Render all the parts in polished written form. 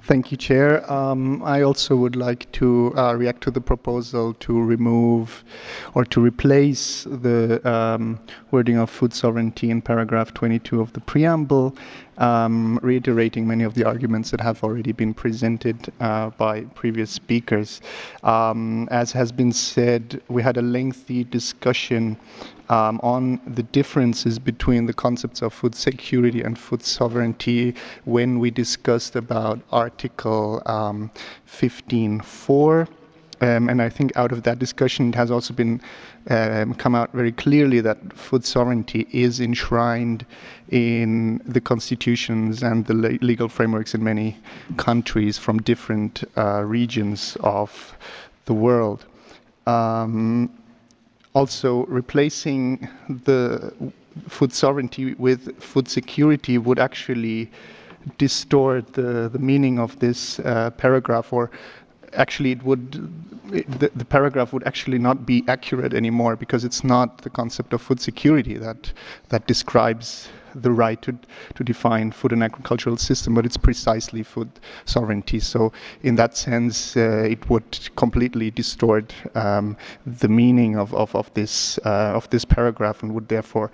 Thank you, Chair. I also would like to react to the proposal to remove or to replace the wording of food sovereignty in paragraph 22 of the preamble, reiterating many of the arguments that have already been presented by previous speakers. As has been said, we had a lengthy discussion on the differences between the concepts of food security and food sovereignty when we discussed about Article 15.4. And I think out of that discussion, it has also been come out very clearly that food sovereignty is enshrined in the constitutions and the legal frameworks in many countries from different regions of the world. Also, replacing the food sovereignty with food security would actually distort the meaning of this paragraph, or actually the paragraph would actually not be accurate anymore, because it's not the concept of food security that describes the right to define food and agricultural system, but it's precisely food sovereignty. So in that sense, it would completely distort the meaning of this paragraph, and would therefore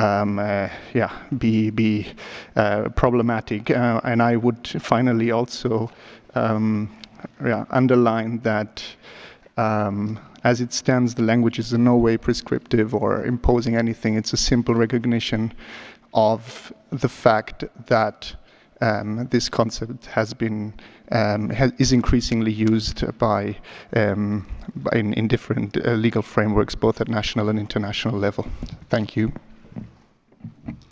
be problematic. And I would finally also underline that as it stands, the language is in no way prescriptive or imposing anything. It's a simple recognition of the fact that this concept has been is increasingly used by in different legal frameworks, both at national and international level. Thank you.